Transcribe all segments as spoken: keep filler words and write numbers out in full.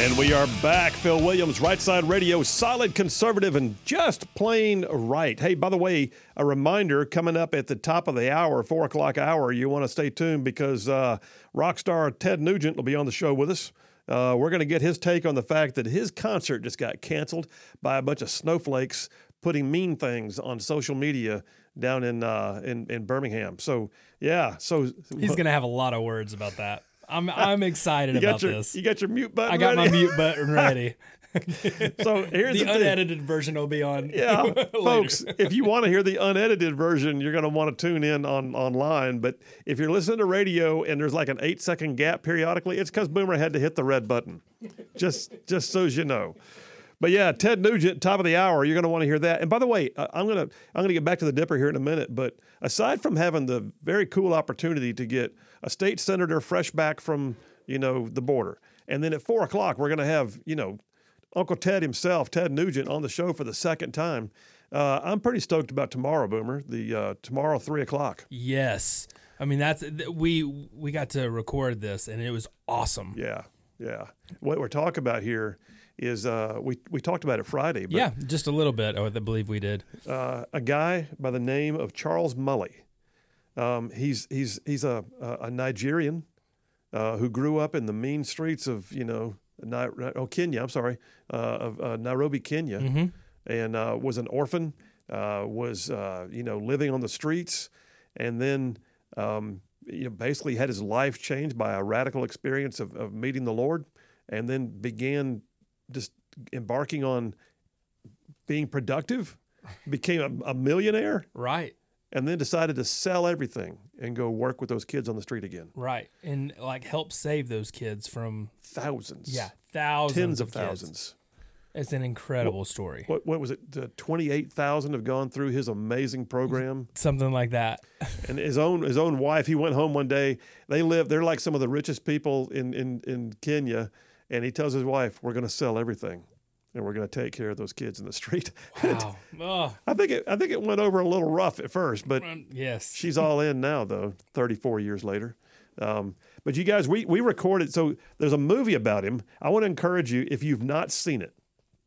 And we are back. Phil Williams, Right Side Radio, solid conservative and just plain right. Hey, by the way, a reminder coming up at the top of the hour, four o'clock hour, you want to stay tuned because uh, rock star Ted Nugent will be on the show with us. Uh, we're going to get his take on the fact that his concert just got canceled by a bunch of snowflakes putting mean things on social media down in uh, in, in Birmingham. So, yeah. so He's going to have a lot of words about that. I'm I'm excited you got about your, this. You got your mute button I got ready? my mute button ready. So here's the, the unedited version will be on. Yeah, folks, if you want to hear the unedited version, you're going to want to tune in on online. But if you're listening to radio and there's like an eight second gap periodically, it's because Boomer had to hit the red button. Just just so as you know. But yeah, Ted Nugent, top of the hour. You're going to want to hear that. And by the way, I'm going to I'm going to get back to the Dipper here in a minute. But aside from having the very cool opportunity to get a state senator fresh back from, you know, the border, and then at four o'clock we're going to have, you know, Uncle Ted himself, Ted Nugent, on the show for the second time. Uh, I'm pretty stoked about tomorrow, Boomer. The uh, tomorrow three o'clock. Yes, I mean that's we we got to record this and it was awesome. Yeah, yeah. What we're talking about here is uh, we we talked about it Friday. But, yeah, just a little bit. I believe we did. Uh, a guy by the name of Charles Mully. Um, he's he's he's a a Nigerian uh, who grew up in the mean streets of you know Ni- oh Kenya. I'm sorry, uh, of uh, Nairobi, Kenya, mm-hmm. and uh, was an orphan. Uh, was uh, you know living on the streets, and then um, you know basically had his life changed by a radical experience of, of meeting the Lord, and then began just embarking on being productive, became a, a millionaire, right? And then decided to sell everything and go work with those kids on the street again. Right, and like help save those kids from thousands. Yeah, thousands, tens of, of thousands. It's an incredible what, story. What what was it? Uh, twenty-eight thousand have gone through his amazing program. Something like that. And his own his own wife. He went home one day. They live. They're like some of the richest people in in, in Kenya. And he tells his wife, "We're going to sell everything, and we're going to take care of those kids in the street." Wow. Oh. I think it I think it went over a little rough at first, but yes, she's all in now though. thirty-four years later. Um, but you guys, we we recorded. So there's a movie about him. I want to encourage you, if you've not seen it,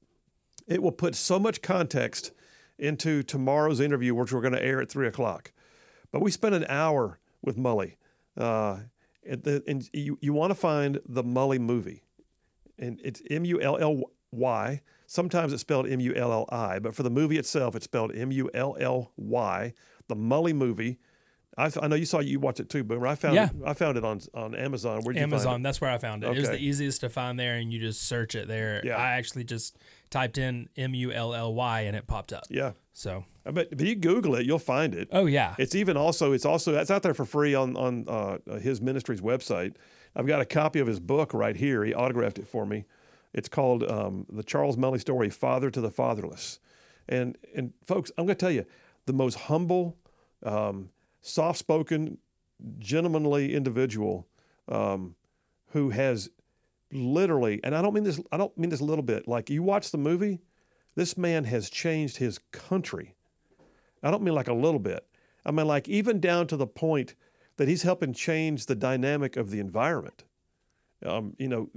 it will put so much context into tomorrow's interview, which we're going to air at three o'clock. But we spent an hour with Mully, uh, and, the, and you you want to find the Mully movie. And it's M U L L Y. Sometimes it's spelled M U L L I, but for the movie itself, it's spelled M U L L Y. The Mully movie. I, I know you saw you watch it too, Boomer. I found yeah. it, I found it on on Amazon. Where'd you Amazon. find it? That's where I found it. Okay. It was the easiest to find there, and you just search it there. Yeah. I actually just typed in M U L L Y, and it popped up. Yeah. So. I bet if you Google it, you'll find it. Oh yeah. It's even also it's also it's out there for free on on uh, his ministry's website. I've got a copy of his book right here. He autographed it for me. It's called um, The Charles Mully Story, Father to the Fatherless. And, and folks, I'm going to tell you, the most humble, um, soft-spoken, gentlemanly individual um, who has literally, and I don't mean this, I don't mean this a little bit, like you watch the movie, this man has changed his country. I don't mean like a little bit. I mean like even down to the point that he's helping change the dynamic of the environment. Um, you know,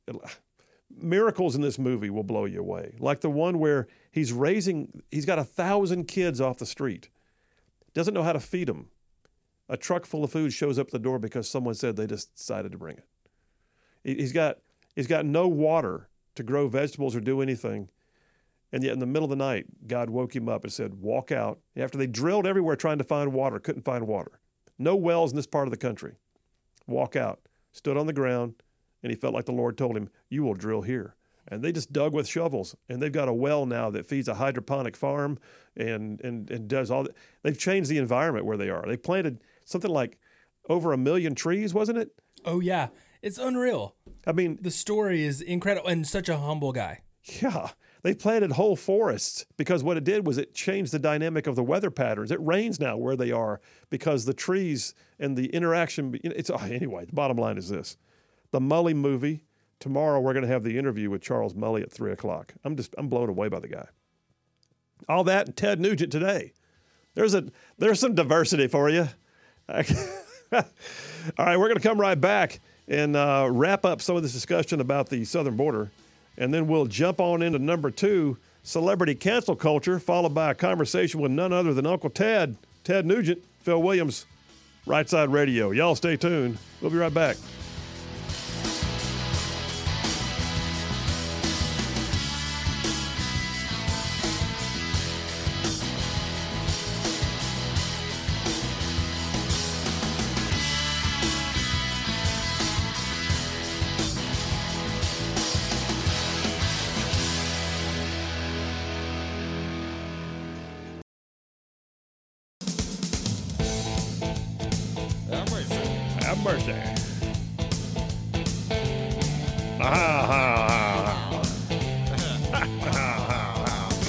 miracles in this movie will blow you away. Like the one where he's raising, he's got a thousand kids off the street, doesn't know how to feed them. A truck full of food shows up at the door because someone said they just decided to bring it. He's got, he's got no water to grow vegetables or do anything. And yet in the middle of the night, God woke him up and said, walk out. After they drilled everywhere trying to find water, couldn't find water. No wells in this part of the country. Walk out. Stood on the ground. And he felt like the Lord told him, you will drill here. And they just dug with shovels. And they've got a well now that feeds a hydroponic farm and, and, and does all that. They've changed the environment where they are. They planted something like over a million trees, wasn't it? Oh, yeah. It's unreal. I mean, the story is incredible and such a humble guy. Yeah. They planted whole forests because what it did was it changed the dynamic of the weather patterns. It rains now where they are because the trees and the interaction. It's anyway, the bottom line is this. The Mully movie. Tomorrow we're going to have the interview with Charles Mully at three o'clock. I'm just I'm blown away by the guy. All that and Ted Nugent today. There's a there's some diversity for you. All right, we're going to come right back and uh, wrap up some of this discussion about the southern border. And then we'll jump on into number two, celebrity cancel culture, followed by a conversation with none other than Uncle Ted, Ted Nugent, Phil Williams, Right Side Radio. Y'all stay tuned. We'll be right back. Have mercy. Ah, ah, ah, ah.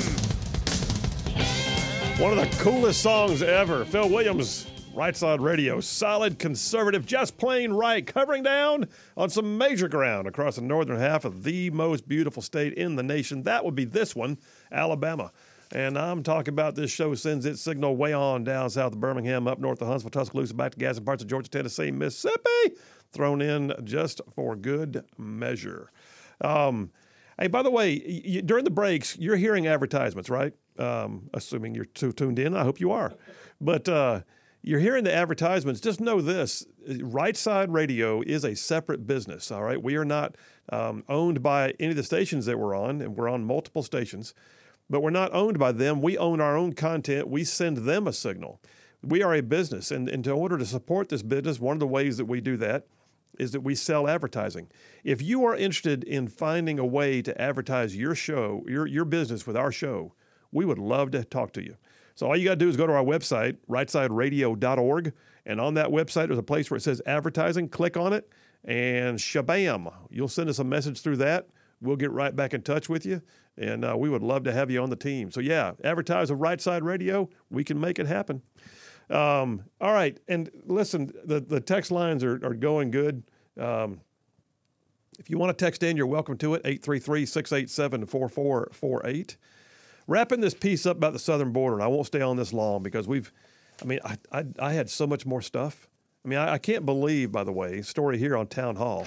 One of the coolest songs ever. Phil Williams, Right Side Radio. Solid, conservative, just plain right. Covering down on some major ground across the northern half of the most beautiful state in the nation. That would be this one, Alabama. And I'm talking about this show sends its signal way on down south of Birmingham, up north of Huntsville, Tuscaloosa, back to gas and parts of Georgia, Tennessee, Mississippi, thrown in just for good measure. Um, hey, by the way, you, during the breaks, you're hearing advertisements, right? Um, assuming you're too tuned in. I hope you are. But uh, you're hearing the advertisements. Just know this, Right Side Radio is a separate business, all right? We are not um, owned by any of the stations that we're on, and we're on multiple stations. But we're not owned by them. We own our own content. We send them a signal. We are a business, and, and in order to support this business, one of the ways that we do that is that we sell advertising. If you are interested in finding a way to advertise your show, your, your business with our show, we would love to talk to you. So all you got to do is go to our website, right side radio dot org, and on that website there's a place where it says advertising. Click on it, and shabam, you'll send us a message through that. We'll get right back in touch with you, and uh, we would love to have you on the team. So, yeah, advertise with Right Side Radio. We can make it happen. Um, all right, and listen, the, the text lines are, are going good. Um, if you want to text in, you're welcome to it, eight three three, six eight seven, four four four eight. Wrapping this piece up about the southern border, and I won't stay on this long because we've, I mean, I, I, I had so much more stuff. I mean, I, I can't believe, by the way, story here on Town Hall.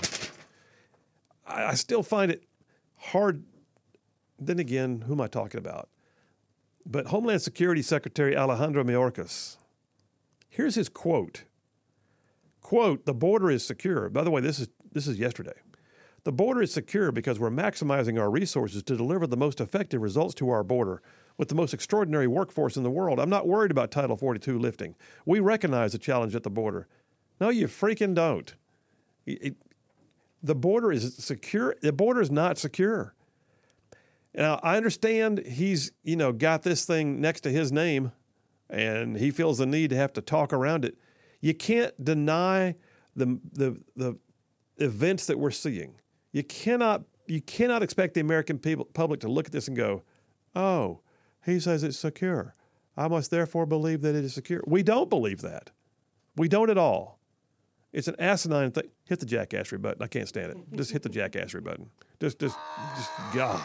I, I still find it hard. Then again, who am I talking about? But Homeland Security Secretary Alejandro Mayorkas, here's his quote. Quote, "The border is secure." By the way, this is this is yesterday. "The border is secure because we're maximizing our resources to deliver the most effective results to our border with the most extraordinary workforce in the world. I'm not worried about Title forty-two lifting. We recognize the challenge at the border." No, you freaking don't. It, it, the border is secure. The border is not secure. Now, I understand he's, you know, got this thing next to his name and he feels the need to have to talk around it. You can't deny the the the events that we're seeing. You cannot you cannot expect the American people, public to look at this and go, "Oh, he says it's secure. I must therefore believe that it is secure." We don't believe that. We don't at all. It's an asinine thing. Hit the jackassery button. I can't stand it. Just hit the jackassery button. Just, just, just, God.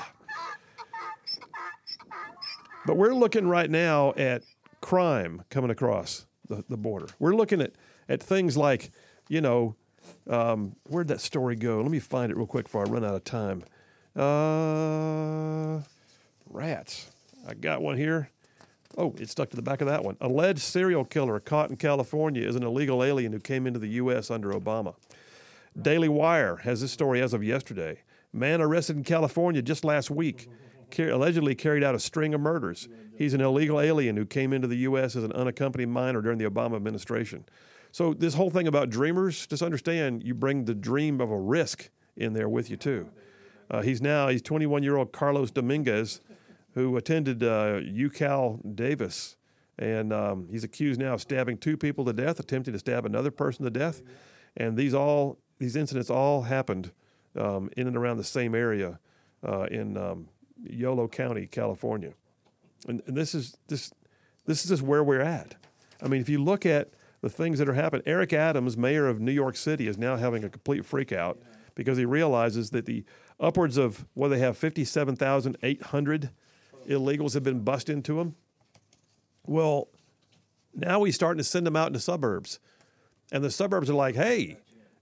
But we're looking right now at crime coming across the, the border. We're looking at, at things like, you know, um, where'd that story go? Let me find it real quick before I run out of time. Uh, rats. I got one here. Oh, it's stuck to the back of that one. Alleged serial killer caught in California is an illegal alien who came into the U S under Obama. Daily Wire has this story as of yesterday. Man arrested in California just last week. Allegedly carried out a string of murders. He's an illegal alien who came into the U S as an unaccompanied minor during the Obama administration. So this whole thing about dreamers, just understand you bring the dream of a risk in there with you too. Uh, he's now, he's twenty-one-year-old Carlos Dominguez, who attended uh, UCal Davis, and um, he's accused now of stabbing two people to death, attempting to stab another person to death, and these all these incidents all happened um, in and around the same area uh, in um, Yolo County, California, and, and this is this this is just where we're at. I mean, if you look at the things that are happening, Eric Adams, mayor of New York City, is now having a complete freak out because he realizes that the upwards of what they have fifty-seven thousand eight hundred illegals have been bussed into them. Well, now he's starting to send them out in the suburbs, and the suburbs are like, "Hey,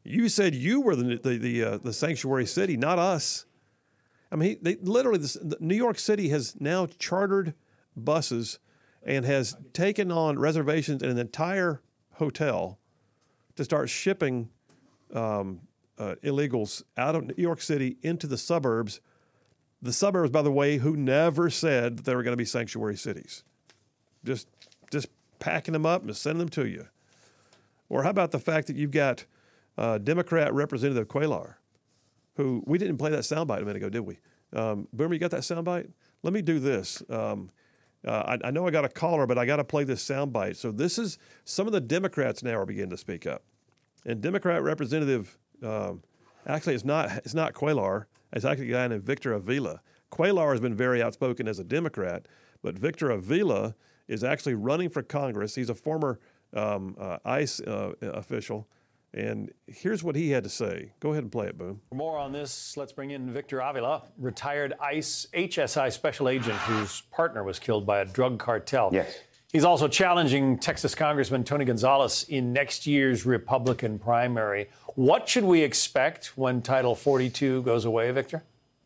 You said you were the the the, uh, the sanctuary city, not us. I mean, they literally, this, New York City has now chartered buses and has taken on reservations in an entire hotel to start shipping um, uh, illegals out of New York City into the suburbs. The suburbs, by the way, who never said that they were going to be sanctuary cities. Just, just packing them up and sending them to you. Or how about the fact that you've got uh, Democrat Representative Cuellar, who we didn't play that soundbite a minute ago, did we? Um, Boomer, you got that soundbite? Let me do this. Um, uh, I, I know I got a caller, but I got to play this soundbite. So this is some of the Democrats now are beginning to speak up. And Democrat Representative, um, actually, it's not it's not Cuellar. It's actually a guy named Victor Avila. Cuellar has been very outspoken as a Democrat, but Victor Avila is actually running for Congress. He's a former um, uh, ICE uh, official. And here's what he had to say. Go ahead and play it, Boom. For more on this, let's bring in Victor Avila, retired ICE H S I special agent whose partner was killed by a drug cartel. Yes. He's also challenging Texas Congressman Tony Gonzalez in next year's Republican primary. What should we expect when Title forty-two goes away, Victor?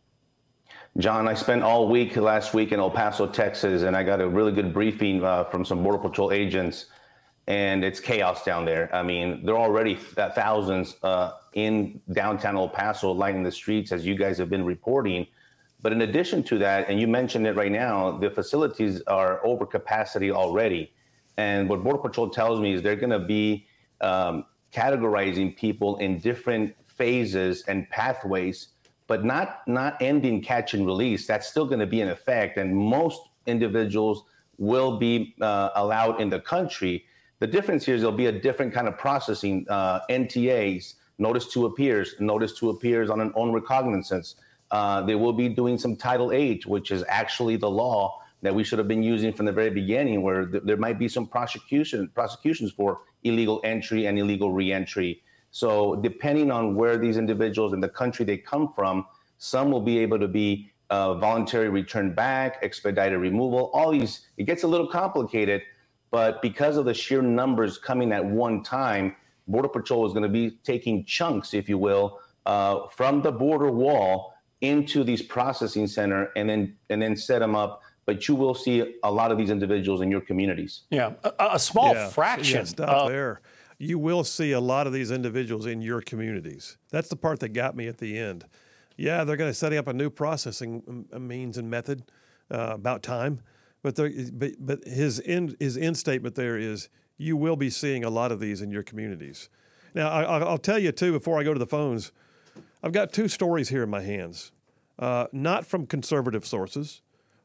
John, I spent all week last week in El Paso, Texas, and I got a really good briefing uh, from some Border Patrol agents. And it's chaos down there. I mean, there are already th- thousands uh, in downtown El Paso lining the streets, as you guys have been reporting. But in addition to that, and you mentioned it right now, the facilities are over capacity already. And what Border Patrol tells me is they're going to be um, categorizing people in different phases and pathways, but not not ending catch and release. That's still going to be in effect. And most individuals will be uh, allowed in the country. The difference here is there'll be a different kind of processing, uh, N T As, notice to appears, notice to appears on an own recognizance. Uh, they will be doing some Title eight, which is actually the law that we should have been using from the very beginning, where th- there might be some prosecution prosecutions for illegal entry and illegal reentry. So depending on where these individuals in the country they come from, some will be able to be uh, voluntary return back, expedited removal, all these. It gets a little complicated. But because of the sheer numbers coming at one time, Border Patrol is going to be taking chunks, if you will, uh, from the border wall into these processing center and then and then set them up. But you will see a lot of these individuals in your communities. Yeah, a, a small yeah. fraction. Yeah, stop uh, there. You will see a lot of these individuals in your communities. That's the part that got me at the end. Yeah, they're going to set up a new processing means and method. Uh, about time. But, there, but but his end his end statement there is you will be seeing a lot of these in your communities. Now I, I'll tell you too before I go to the phones, I've got two stories here in my hands, uh, not from conservative sources.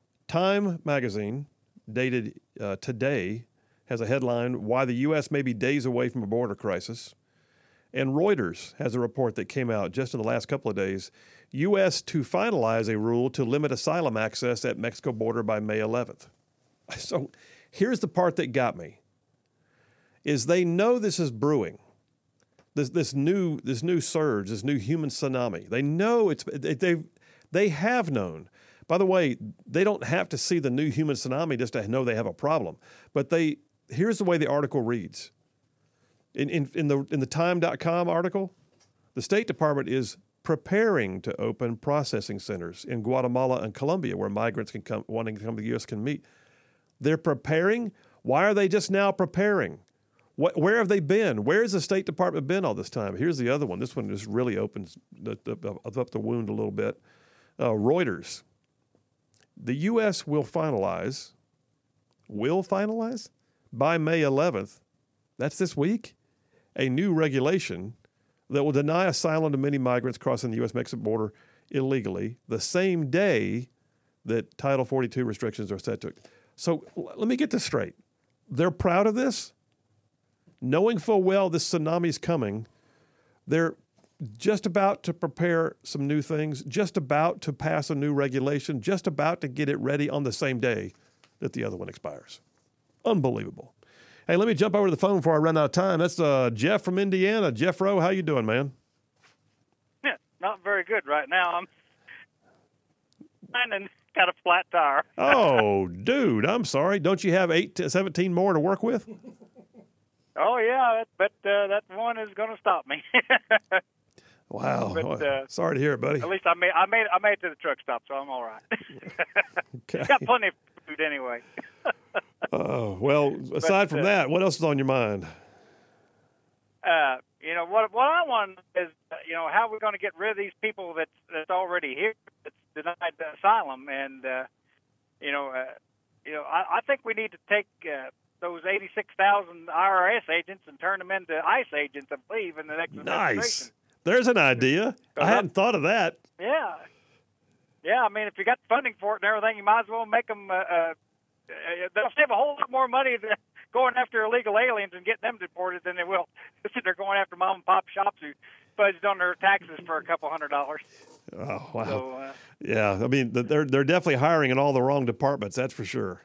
Time magazine, dated uh, today, has a headline: "Why the U S may be days away from a border crisis," and Reuters has a report that came out just in the last couple of days. U S to finalize a rule to limit asylum access at Mexico border by May eleventh. So here's the part that got me, is they know this is brewing, this this new this new surge, this new human tsunami. They know it's they they have known. By the way, they don't have to see the new human tsunami just to know they have a problem. But they here's the way the article reads. In in, in the in the time dot com article, the State Department is preparing to open processing centers in Guatemala and Colombia where migrants can come, wanting to come to the U S can meet. They're preparing. Why are they just now preparing? What, where have they been? Where has the State Department been all this time? Here's the other one. This one just really opens the, the, up the wound a little bit. Uh, Reuters. The U S will finalize, will finalize by May eleventh, that's this week, a new regulation that will deny asylum to many migrants crossing the U S Mexico border illegally the same day that Title forty-two restrictions are set to. So l- let me get this straight. They're proud of this, knowing full well this tsunami is coming. They're just about to prepare some new things, just about to pass a new regulation, just about to get it ready on the same day that the other one expires. Unbelievable. Hey, let me jump over to the phone before I run out of time. That's uh, Jeff from Indiana. Jeff Rowe, how you doing, man? Yeah, not very good right now. I'm and got a flat tire. Oh, dude, I'm sorry. Don't you have eight to seventeen more to work with? Oh yeah, but uh, that one is going to stop me. Wow. But, uh, Sorry to hear it, buddy. At least I made I made I made it to the truck stop, so I'm all right. Okay. Got plenty of food anyway. Oh, well, aside But, from uh, that, what else is on your mind? Uh, you know what? What I want is, uh, you know, how we're going to get rid of these people that's that's already here, that's denied the asylum, and uh, you know, uh, you know, I, I think we need to take uh, those eighty-six thousand I R S agents and turn them into ICE agents, I believe, in the next Nice. administration. There's an idea. I hadn't thought of that. Yeah, yeah. I mean, if you got funding for it and everything, you might as well make them. Uh, uh, they'll save a whole lot more money than going after illegal aliens and getting them deported than they will if they're going after mom and pop shops who fudged on their taxes for a couple hundred dollars. Oh, wow. So, uh, Yeah, I mean, they're they're definitely hiring in all the wrong departments. That's for sure.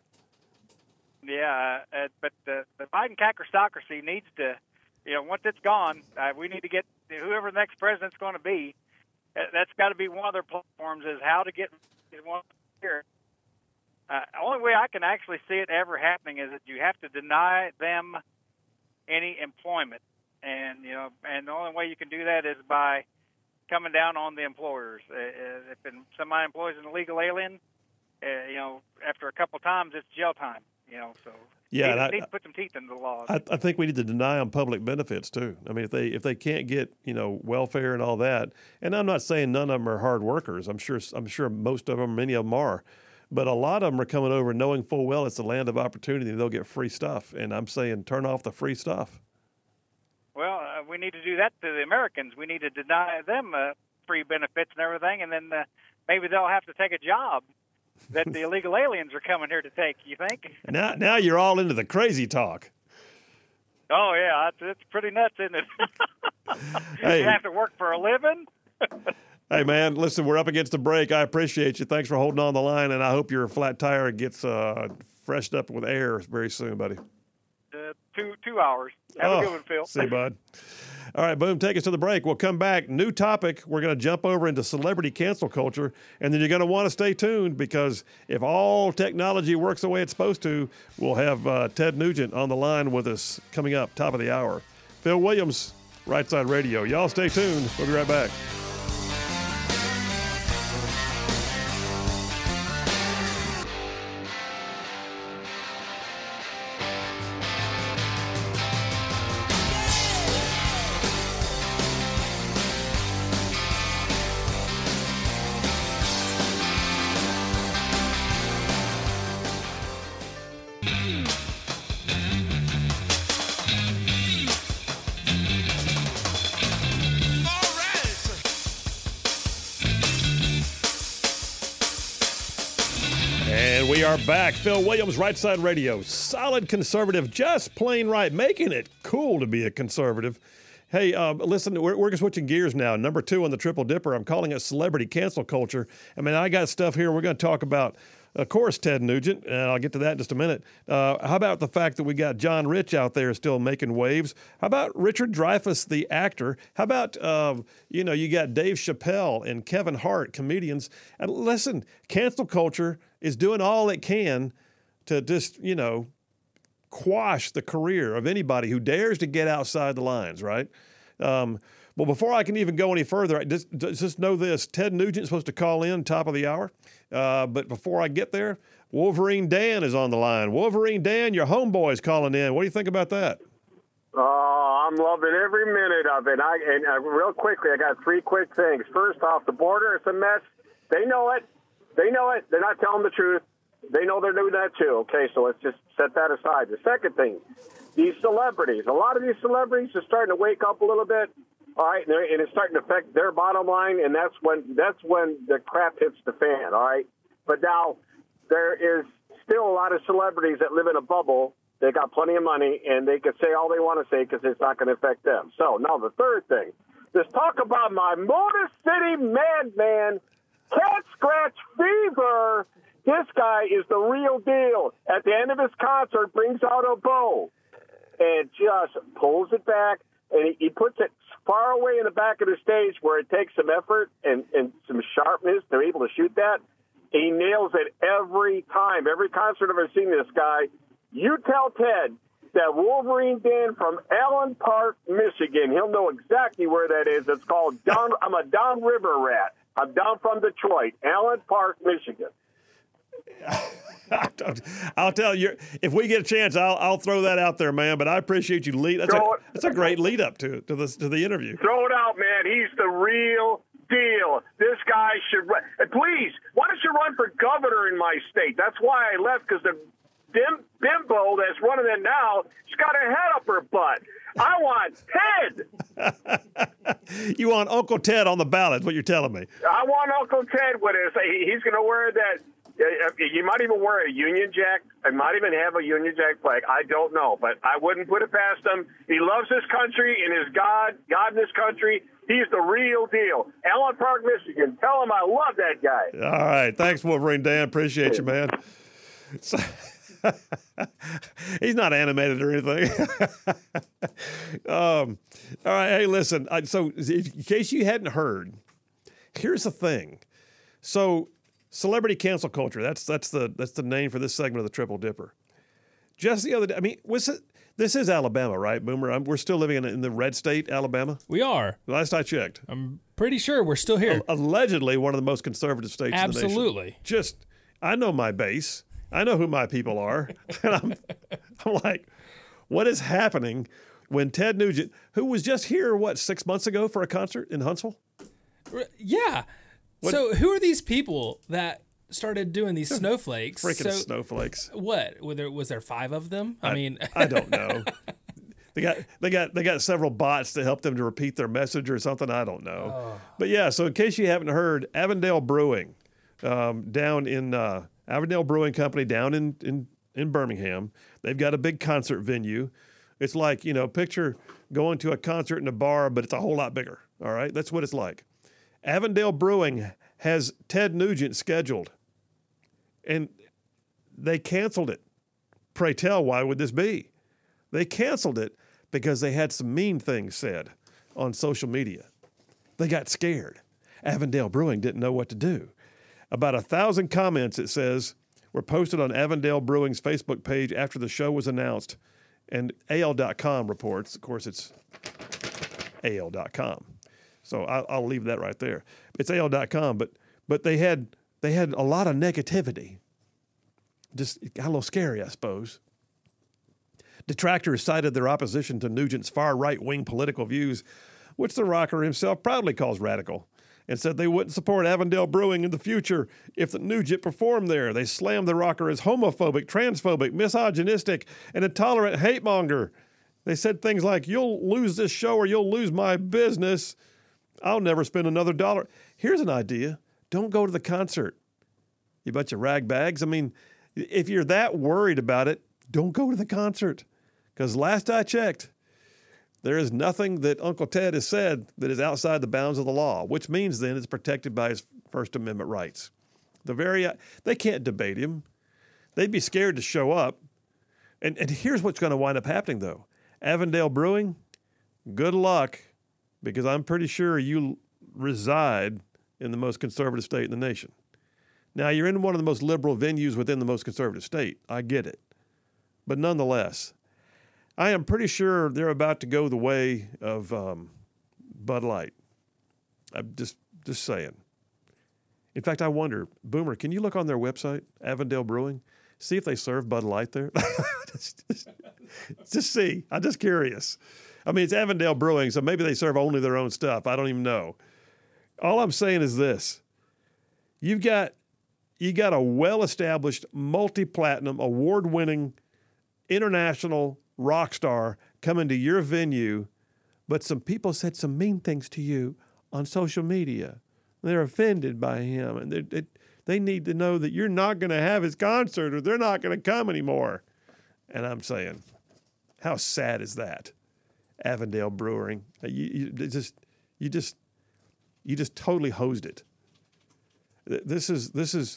Yeah, uh, but uh, the Biden cacrocracy needs to, you know, once it's gone, uh, we need to get whoever the next president's going to be. Uh, that's got to be one of their platforms is how to get one here. Uh, only way I can actually see it ever happening is that you have to deny them any employment, and you know, and the only way you can do that is by coming down on the employers. Uh, if somebody employs an illegal alien, uh, you know, after a couple times, it's jail time. You know, so Yeah, need, and I- need to put some teeth into the laws. I, I think we need to deny them public benefits too. I mean, if they if they can't get you know welfare and all that, and I'm not saying none of them are hard workers. I'm sure I'm sure most of them, many of them are, but a lot of them are coming over knowing full well it's a land of opportunity. They'll get free stuff, and I'm saying turn off the free stuff. Well, uh, we need to do that to the Americans. We need to deny them uh, free benefits and everything, and then uh, maybe they'll have to take a job that the illegal aliens are coming here to take. You think? Now, now you're all into the crazy talk. Oh yeah, it's, it's pretty nuts, isn't it? Hey. You have to work for a living. Hey, man, listen, we're up against the break. I appreciate you. Thanks for holding on the line, and I hope your flat tire gets uh, freshened up with air very soon, buddy. Uh, two two hours. Have oh, a good one, Phil. See you, bud. All right, boom, take us to the break. We'll come back. New topic. We're going to jump over into celebrity cancel culture, and then you're going to want to stay tuned because if all technology works the way it's supposed to, we'll have uh, Ted Nugent on the line with us coming up, top of the hour. Phil Williams, Right Side Radio. Y'all stay tuned. We'll be right back. And we are back. Phil Williams, Right Side Radio. Solid conservative, just plain right, making it cool to be a conservative. Hey, uh, listen, we're, we're switching gears now. Number two on the Triple Dipper, I'm calling it celebrity cancel culture. I mean, I got stuff here we're going to talk about. Of course, Ted Nugent, and I'll get to that in just a minute. Uh, how about the fact that we got John Rich out there still making waves? How about Richard Dreyfuss, the actor? How about, uh, you know, you got Dave Chappelle and Kevin Hart, comedians. And listen, cancel culture is doing all it can to just, you know, quash the career of anybody who dares to get outside the lines, right? Um, well, before I can even go any further, I just, just know this. Ted Nugent's supposed to call in top of the hour. Uh, but before I get there, Wolverine Dan is on the line. Wolverine Dan, your homeboy's calling in. What do you think about that? Oh, I'm loving every minute of it. I, and uh, real quickly, I got three quick things. First off, the border, it's a mess. They know it. They know it. They're not telling the truth. They know they're doing that too. Okay, so let's just set that aside. The second thing, these celebrities. A lot of these celebrities are starting to wake up a little bit. All right, and it's starting to affect their bottom line, and that's when that's when the crap hits the fan. All right, but now there is still a lot of celebrities that live in a bubble. They got plenty of money, and they can say all they want to say because it's not going to affect them. So now the third thing, let's talk about my Motor City Madman, Cat Scratch Fever. This guy is the real deal. At the end of his concert, brings out a bow and just pulls it back, and he, he puts it far away in the back of the stage where it takes some effort and, and some sharpness. They're able to shoot that. He nails it every time. Every concert I've ever seen this guy. You tell Ted that Wolverine Den from Allen Park, Michigan. He'll know exactly where that is. It's called Down. I'm a downriver rat. I'm down from Detroit, Allen Park, Michigan. I'll tell you, if we get a chance, I'll I'll throw that out there, man. But I appreciate you lead. That's, a, Throw it- that's a great lead up to to the to the interview. Throw it out, man. He's the real deal. This guy should run. And please, why don't you run for governor in my state? That's why I left, because the dim, bimbo that's running it now, she's got a head up her butt. I want Ted. You want Uncle Ted on the ballot, is what you're telling me. I want Uncle Ted with us. He- He's going to wear that. uh, You might even wear a Union Jack. I might even have a Union Jack flag. I don't know, but I wouldn't put it past him. He loves this country and his God, God in this country. He's the real deal. Allen Park, Michigan. Tell him I love that guy. All right. Thanks, Wolverine Dan. Appreciate you, man. So, he's not animated or anything. um, all right. Hey, listen. I, so, if, in case you hadn't heard, here's the thing. So, celebrity cancel culture. That's that's the that's the name for this segment of the Triple Dipper. Just the other day, I mean, was it? This is Alabama, right, Boomer? I'm, we're still living in, in the red state, Alabama. We are. Last I checked. I'm pretty sure we're still here. Allegedly one of the most conservative states in the nation. Absolutely. Just, I know my base. I know who my people are. And I'm, I'm like, what is happening when Ted Nugent, who was just here, what, six months ago for a concert in Huntsville? R- Yeah. So who are these people that started doing these snowflakes? Freaking so, snowflakes. What? Were there, was there five of them? I, mean, I don't know. They got they got they got several bots to help them to repeat their message or something. I don't know. Oh. But yeah, so in case you haven't heard, Avondale Brewing, um, down in uh, Avondale Brewing Company down in, in in Birmingham, they've got a big concert venue. It's like, you know, picture going to a concert in a bar, but it's a whole lot bigger. All right, that's what it's like. Avondale Brewing has Ted Nugent scheduled, and they canceled it. Pray tell, why would this be? They canceled it because they had some mean things said on social media. They got scared. Avondale Brewing didn't know what to do. About a thousand comments, it says, were posted on Avondale Brewing's Facebook page after the show was announced. And A L dot com reports, of course, it's A L dot com. So I'll, I'll leave that right there. It's A L dot com, but but they had they had a lot of negativity. Just it got a little scary, I suppose. Detractors cited their opposition to Nugent's far right-wing political views, which the rocker himself proudly calls radical, and said they wouldn't support Avondale Brewing in the future if the Nugent performed there. They slammed the rocker as homophobic, transphobic, misogynistic, and intolerant hate monger. They said things like, "You'll lose this show or you'll lose my business. I'll never spend another dollar." Here's an idea. Don't go to the concert, you bunch of rag bags. I mean, if you're that worried about it, don't go to the concert. Because last I checked, there is nothing that Uncle Ted has said that is outside the bounds of the law, which means then it's protected by his First Amendment rights. The very they can't debate him. They'd be scared to show up. And, and here's what's going to wind up happening, though. Avondale Brewing, good luck, because I'm pretty sure you reside in the most conservative state in the nation. Now, you're in one of the most liberal venues within the most conservative state. I get it. But nonetheless, I am pretty sure they're about to go the way of um, Bud Light. I'm just just saying. In fact, I wonder, Boomer, can you look on their website, Avondale Brewing, see if they serve Bud Light there? just, just, just see. I'm just curious. I mean, it's Avondale Brewing, so maybe they serve only their own stuff. I don't even know. All I'm saying is this. You've got, you got a well-established, multi-platinum, award-winning, international rock star coming to your venue, but some people said some mean things to you on social media. They're offended by him, and they they need to know that you're not going to have his concert or they're not going to come anymore. And I'm saying, how sad is that? Avondale Brewing, you, you just you just you just totally hosed it. This is this is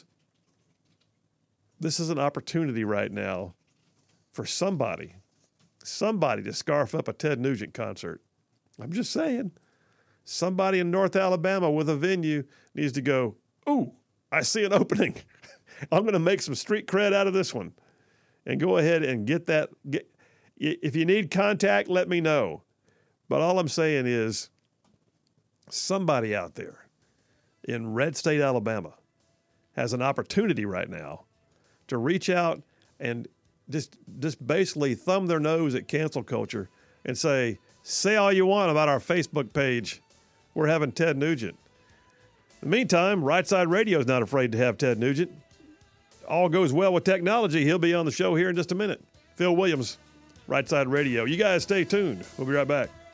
this is an opportunity right now for somebody. Somebody to scarf up a Ted Nugent concert. I'm just saying. Somebody in North Alabama with a venue needs to go, ooh, I see an opening. I'm going to make some street cred out of this one. And go ahead and get that. Get, If you need contact, let me know. But all I'm saying is somebody out there in Red State, Alabama, has an opportunity right now to reach out and just just basically thumb their nose at cancel culture and say, say all you want about our Facebook page. We're having Ted Nugent. In the meantime, Right Side Radio is not afraid to have Ted Nugent. All goes well with technology. He'll be on the show here in just a minute. Phil Williams, Right Side Radio. You guys stay tuned. We'll be right back.